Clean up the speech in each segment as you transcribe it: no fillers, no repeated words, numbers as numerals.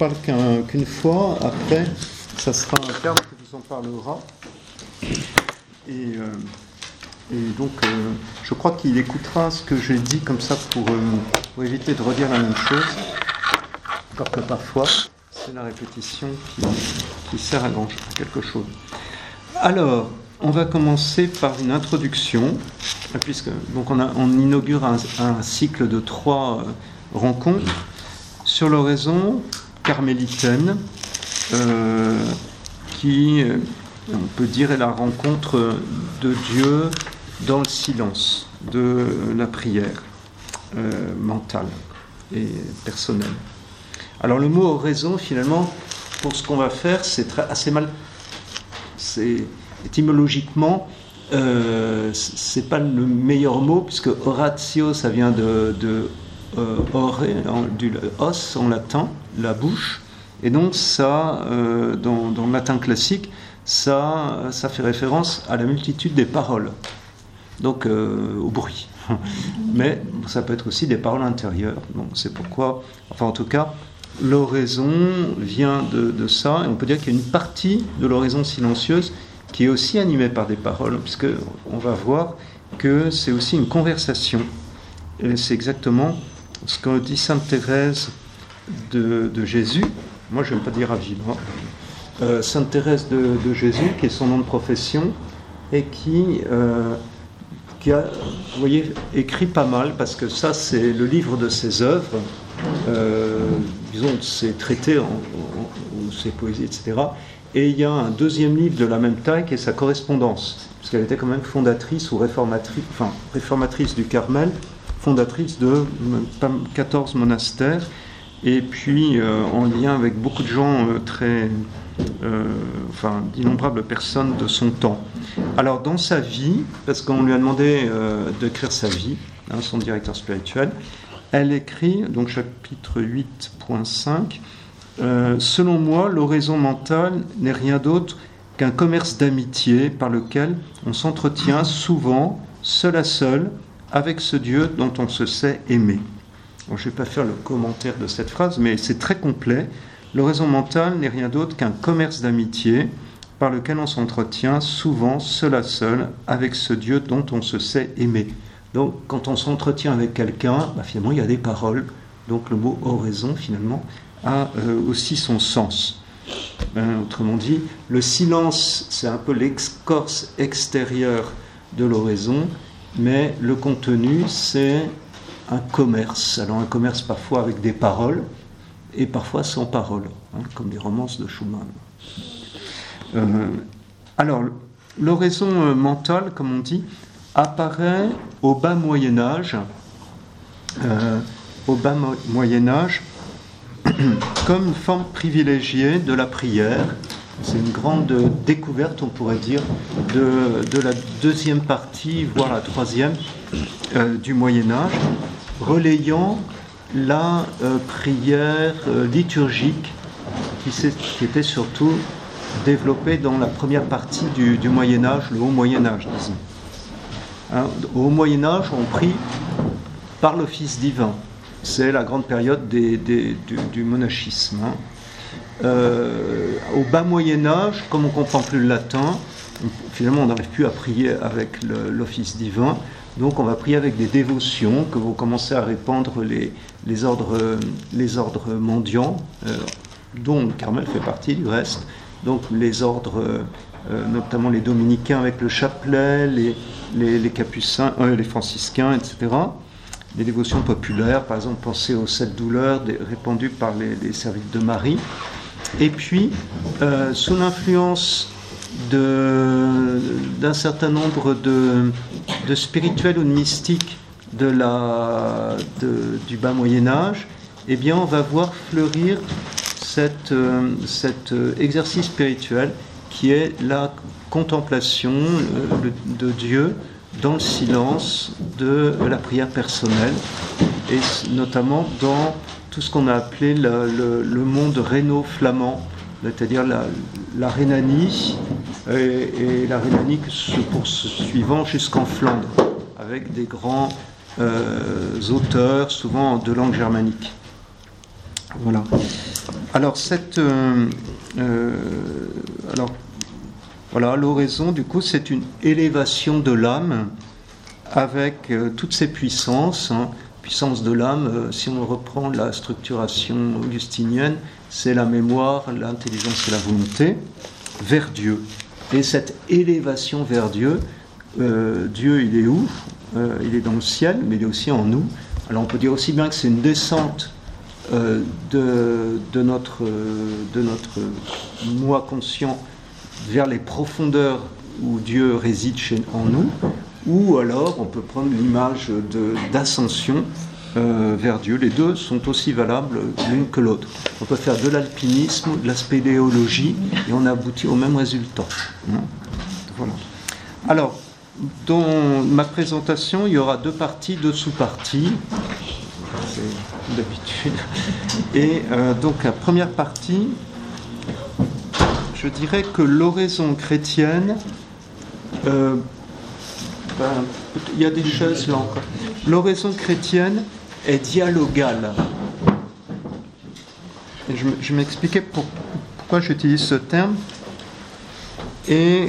parle qu'une fois. Après, ça sera un terme qui vous en parlera. Et donc, je crois qu'il écoutera ce que j'ai dit comme ça pour éviter de redire la même chose. Encore que parfois, c'est la répétition qui sert à quelque chose. Alors, on va commencer par une introduction, puisque donc on inaugure un cycle de 3 rencontres sur l'oraison carmélitaine, qui, on peut dire, est la rencontre de Dieu dans le silence de la prière mentale et personnelle. Alors le mot oraison, finalement, pour ce qu'on va faire, c'est assez mal. C'est étymologiquement, c'est pas le meilleur mot, puisque oratio, ça vient de ore, du os en latin, la bouche, et donc ça, dans le latin classique, ça fait référence à la multitude des paroles, donc au bruit. Mais ça peut être aussi des paroles intérieures. Donc c'est pourquoi, enfin en tout cas, l'oraison vient de ça, et on peut dire qu'il y a une partie de l'oraison silencieuse qui est aussi animée par des paroles, puisque on va voir que c'est aussi une conversation. Et c'est exactement ce que dit Sainte Thérèse de Jésus. Moi, je n'aime pas dire Avila. Sainte Thérèse de Jésus, qui est son nom de profession, et qui a, vous voyez, écrit pas mal, parce que ça, c'est le livre de ses œuvres, disons, ses traités, ou ses poésies, etc. Et il y a un deuxième livre de la même taille qui est sa correspondance, parce qu'elle était quand même fondatrice ou réformatrice du Carmel, fondatrice de 14 monastères, et puis en lien avec beaucoup de gens d'innombrables personnes de son temps. Alors dans sa vie, parce qu'on lui a demandé d'écrire sa vie, son directeur spirituel, elle écrit, donc chapitre 8.5, selon moi, l'oraison mentale n'est rien d'autre qu'un commerce d'amitié par lequel on s'entretient souvent, seul à seul, avec ce Dieu dont on se sait aimer. Bon, je ne vais pas faire le commentaire de cette phrase, mais c'est très complet. L'oraison mentale n'est rien d'autre qu'un commerce d'amitié par lequel on s'entretient souvent, seul à seul, avec ce Dieu dont on se sait aimer. Donc, quand on s'entretient avec quelqu'un, finalement, il y a des paroles. Donc, le mot oraison, finalement, a aussi son sens. Autrement dit, le silence, c'est un peu l'écorce extérieure de l'oraison, mais le contenu, c'est un commerce. Alors, un commerce parfois avec des paroles, et parfois sans paroles, comme les romances de Schumann. Alors, l'oraison mentale, comme on dit, apparaît au bas Moyen-Âge, comme une forme privilégiée de la prière. C'est une grande découverte, on pourrait dire, de la deuxième partie, voire la troisième du Moyen-Âge, relayant la prière liturgique qui était surtout développée dans la première partie du Moyen-Âge, le Haut Moyen-Âge, disons. Au Haut Moyen-Âge, on prie par l'office divin. C'est la grande période du monachisme. Au bas Moyen-Âge, comme on ne comprend plus le latin, finalement on n'arrive plus à prier avec l'office divin, donc on va prier avec des dévotions que vont commencer à répandre les ordres mendiants, dont le Carmel fait partie du reste, donc les ordres, notamment les dominicains avec le chapelet, les capucins, les franciscains, etc. Des dévotions populaires, par exemple, pensez aux 7 douleurs répandues par les servites de Marie. Et puis, sous l'influence d'un certain nombre de spirituels ou de mystiques du bas Moyen-Âge, eh bien, on va voir fleurir cet exercice spirituel qui est la contemplation de Dieu dans le silence de la prière personnelle, et notamment dans tout ce qu'on a appelé le monde rhéno-flamand, c'est-à-dire la Rhénanie, et la Rhénanie se poursuivant jusqu'en Flandre, avec des grands auteurs, souvent de langue germanique. Voilà. Alors, voilà, l'oraison, du coup, c'est une élévation de l'âme avec toutes ses puissances. Puissance de l'âme, si on reprend la structuration augustinienne, c'est la mémoire, l'intelligence et la volonté vers Dieu. Et cette élévation vers Dieu, Dieu, il est où ? Il est dans le ciel, mais il est aussi en nous. Alors on peut dire aussi bien que c'est une descente de notre moi conscient vers les profondeurs où Dieu réside en nous, ou alors on peut prendre l'image d'ascension vers Dieu. Les deux sont aussi valables l'une que l'autre. On peut faire de l'alpinisme, de la spéléologie, et on aboutit au même résultat. Voilà. Alors, dans ma présentation, il y aura 2 parties, 2 sous-parties. C'est d'habitude. Et donc, la première partie, je dirais que l'oraison chrétienne, il y a des choses là encore. L'oraison chrétienne est dialogale. Et je m'expliquais pourquoi j'utilise ce terme. Et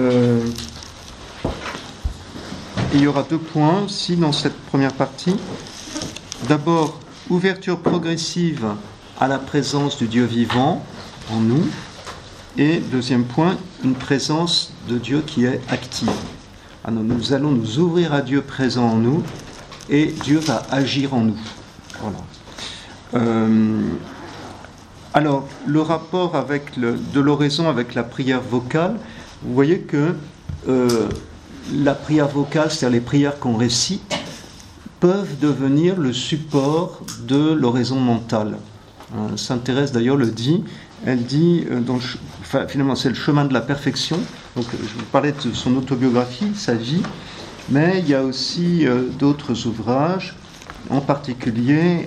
il y aura 2 points aussi dans cette première partie. D'abord, ouverture progressive à la présence du Dieu vivant en nous. Et deuxième point, une présence de Dieu qui est active. Alors, nous allons nous ouvrir à Dieu présent en nous et Dieu va agir en nous. Voilà. Alors, le rapport de l'oraison avec la prière vocale, vous voyez que la prière vocale, c'est-à-dire les prières qu'on récite, peuvent devenir le support de l'oraison mentale. Sainte Thérèse d'ailleurs le dit, elle dit, finalement c'est le chemin de la perfection, donc je vous parlais de son autobiographie, sa vie, mais il y a aussi d'autres ouvrages, en particulier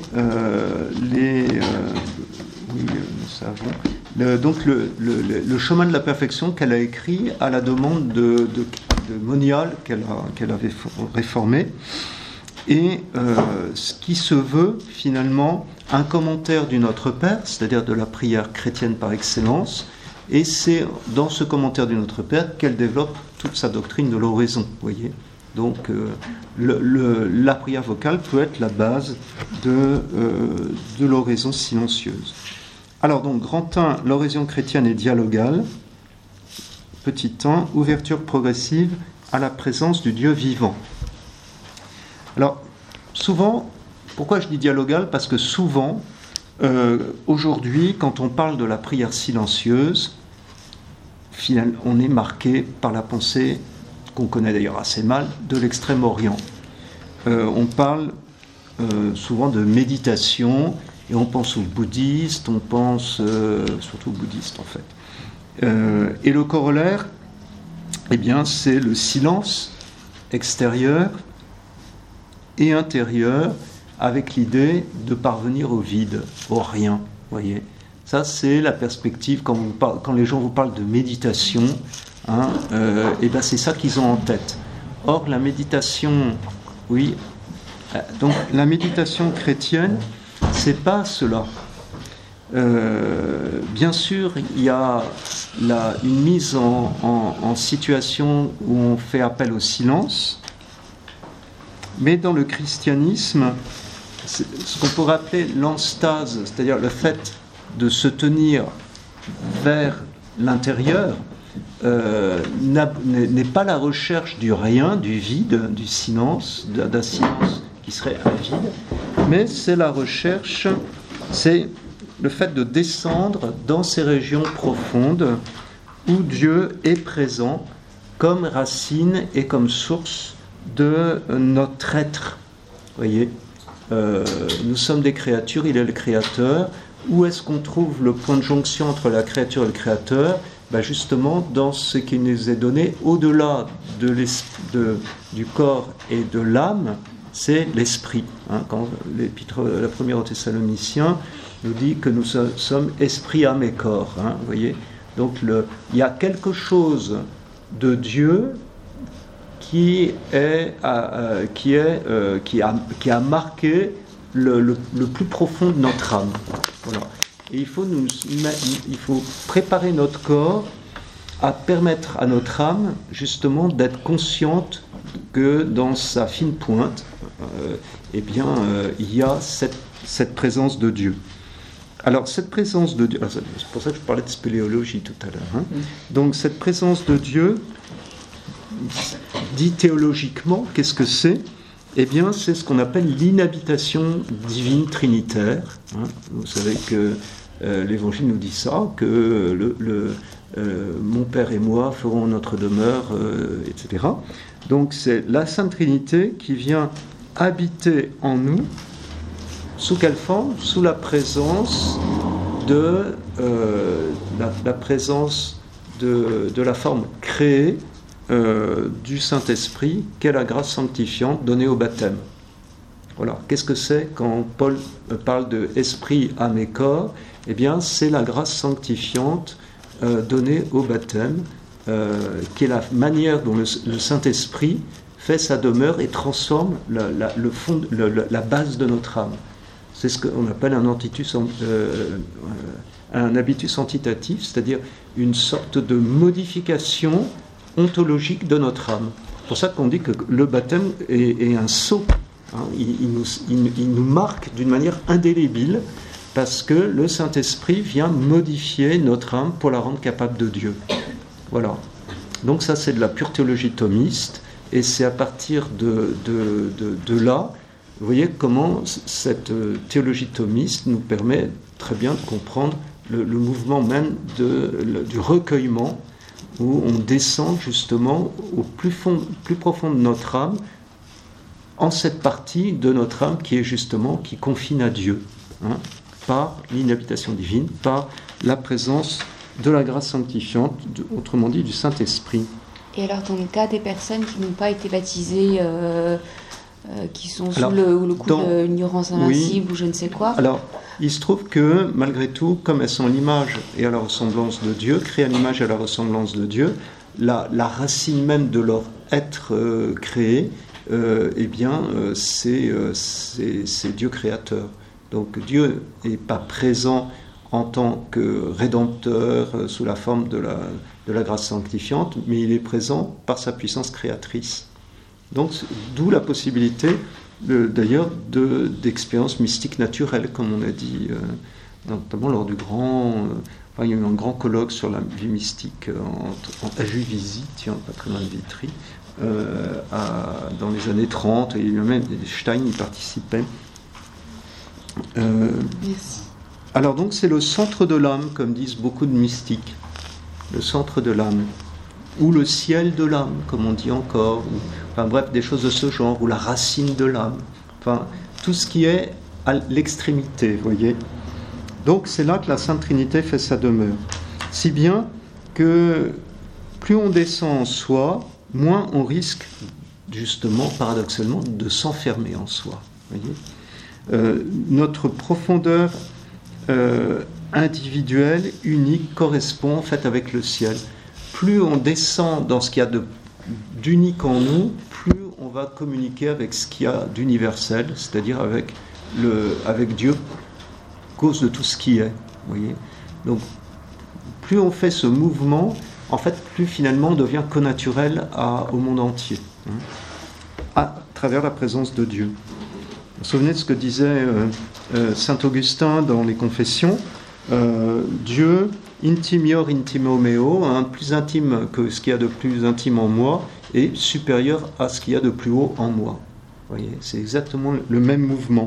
le chemin de la perfection qu'elle a écrit à la demande de Monial, qu'elle avait réformé, et ce qui se veut finalement un commentaire du Notre Père, c'est-à-dire de la prière chrétienne par excellence, et c'est dans ce commentaire du Notre Père qu'elle développe toute sa doctrine de l'oraison, vous voyez. Donc la prière vocale peut être la base de l'oraison silencieuse. Alors donc, grand 1, l'oraison chrétienne est dialogale. Petit 1, ouverture progressive à la présence du Dieu vivant. Alors, souvent, pourquoi je dis dialogale ? Parce que souvent, aujourd'hui, quand on parle de la prière silencieuse, finalement, on est marqué par la pensée, qu'on connaît d'ailleurs assez mal, de l'extrême-orient. On parle souvent de méditation, et on pense aux bouddhistes, on pense surtout aux bouddhistes en fait. Et le corollaire, eh bien, c'est le silence extérieur et intérieur, avec l'idée de parvenir au vide, au rien, voyez. Ça, c'est la perspective quand les gens vous parlent de méditation, et ben c'est ça qu'ils ont en tête. Or, la méditation, oui, donc la méditation chrétienne, c'est pas cela. Bien sûr, il y a une mise en situation où on fait appel au silence, mais dans le christianisme, ce qu'on pourrait appeler l'enstase, c'est-à-dire le fait de se tenir vers l'intérieur, n'est pas la recherche du rien, du vide, du silence, d'un silence qui serait avide, mais c'est la recherche, c'est le fait de descendre dans ces régions profondes où Dieu est présent comme racine et comme source de notre être. Vous voyez, nous sommes des créatures, il est le créateur. Où est-ce qu'on trouve le point de jonction entre la créature et le créateur ? Ben justement, dans ce qui nous est donné, au-delà du corps et de l'âme, c'est l'esprit. Quand l'épître, la première aux Thessaloniciens, nous dit que nous sommes esprit, âme et corps. Vous voyez ? Donc il y a quelque chose de Dieu qui a marqué le plus profond de notre âme. Voilà. Et il faut préparer notre corps à permettre à notre âme, justement, d'être consciente que dans sa fine pointe, il y a cette présence de Dieu. Alors, cette présence de Dieu, c'est pour ça que je parlais de spéléologie tout à l'heure. Hein. Donc, cette présence de Dieu, dit théologiquement, qu'est-ce que c'est ? Eh bien, c'est ce qu'on appelle l'inhabitation divine trinitaire. Hein. Vous savez que l'Évangile nous dit ça, que mon Père et moi ferons notre demeure, etc. Donc, c'est la Sainte Trinité qui vient habiter en nous. Sous quelle forme ? Sous la présence de la forme créée du Saint-Esprit, qu'est la grâce sanctifiante donnée au baptême. Voilà. Qu'est-ce que c'est quand Paul parle de esprit, âme et corps ? Eh bien, c'est la grâce sanctifiante donnée au baptême, qui est la manière dont le Saint-Esprit fait sa demeure et transforme la base de notre âme. C'est ce qu'on appelle un habitus antitatif, c'est-à-dire une sorte de modification ontologique de notre âme. C'est pour ça qu'on dit que le baptême est un sceau. Hein. Il nous marque d'une manière indélébile parce que le Saint-Esprit vient modifier notre âme pour la rendre capable de Dieu. Voilà. Donc ça, c'est de la pure théologie thomiste, et c'est à partir de là, vous voyez comment cette théologie thomiste nous permet très bien de comprendre le mouvement même du recueillement, où on descend justement au plus profond de notre âme, en cette partie de notre âme qui confine à Dieu, hein, par l'inhabitation divine, par la présence de la grâce sanctifiante, autrement dit du Saint-Esprit. Et alors dans le cas des personnes qui n'ont pas été baptisées, qui sont sous le coup de l'ignorance invincible, oui, ou je ne sais quoi. Alors, il se trouve que, malgré tout, comme elles sont à l'image et à la ressemblance de Dieu, créées à l'image et à la ressemblance de Dieu, la racine même de leur être créé, c'est Dieu créateur. Donc Dieu n'est pas présent en tant que rédempteur sous la forme de la grâce sanctifiante, mais il est présent par sa puissance créatrice. Donc, d'où la possibilité, d'ailleurs, d'expériences mystiques naturelles, comme on a dit, notamment lors du il y a eu un grand colloque sur la vie mystique à Juvisy, pas très loin de Vitry, dans les années 30, et même Stein y participait. Merci. Alors donc, c'est le centre de l'âme, comme disent beaucoup de mystiques, le centre de l'âme, ou le ciel de l'âme, comme on dit encore, bref, des choses de ce genre, ou la racine de l'âme, tout ce qui est à l'extrémité, vous voyez. Donc c'est là que la Sainte Trinité fait sa demeure. Si bien que plus on descend en soi, moins on risque, justement, paradoxalement, de s'enfermer en soi, vous voyez. Notre profondeur individuelle, unique, correspond en fait avec le ciel. Plus on descend dans ce qu'il y a d'unique en nous, plus on va communiquer avec ce qu'il y a d'universel, c'est-à-dire avec Dieu, cause de tout ce qui est. Vous voyez. Donc, plus on fait ce mouvement, en fait, plus finalement on devient connaturel au monde entier, à travers la présence de Dieu. Vous vous souvenez de ce que disait saint Augustin dans les Confessions, Dieu, intimior intimo meo, plus intime que ce qu'il y a de plus intime en moi, et supérieur à ce qu'il y a de plus haut en moi. Vous voyez, c'est exactement le même mouvement.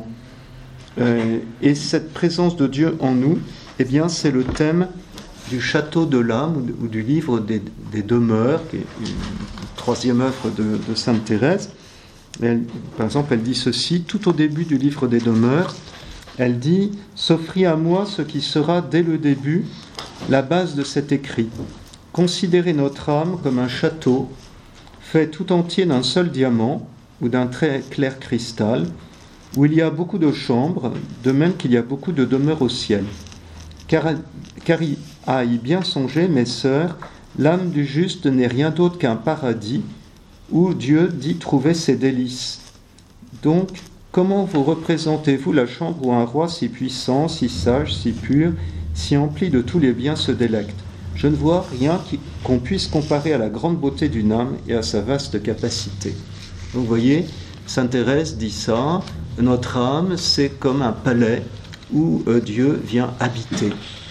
Et cette présence de Dieu en nous, eh bien, c'est le thème du château de l'âme, ou du livre des demeures, qui est une troisième œuvre de Sainte Thérèse. Par exemple, elle dit ceci, tout au début du livre des demeures, elle dit « S'offrit à moi ce qui sera dès le début la base de cet écrit. Considérez notre âme comme un château fait tout entier d'un seul diamant ou d'un très clair cristal, où il y a beaucoup de chambres, de même qu'il y a beaucoup de demeures au ciel. Car à y bien songer, mes sœurs, l'âme du juste n'est rien d'autre qu'un paradis où Dieu dit trouver ses délices. Donc, comment vous représentez-vous la chambre où un roi si puissant, si sage, si pur, si empli de tous les biens, se délecte. Je ne vois rien qu'on puisse comparer à la grande beauté d'une âme et à sa vaste capacité. Donc vous voyez, sainte Thérèse dit ça, notre âme c'est comme un palais où Dieu vient habiter.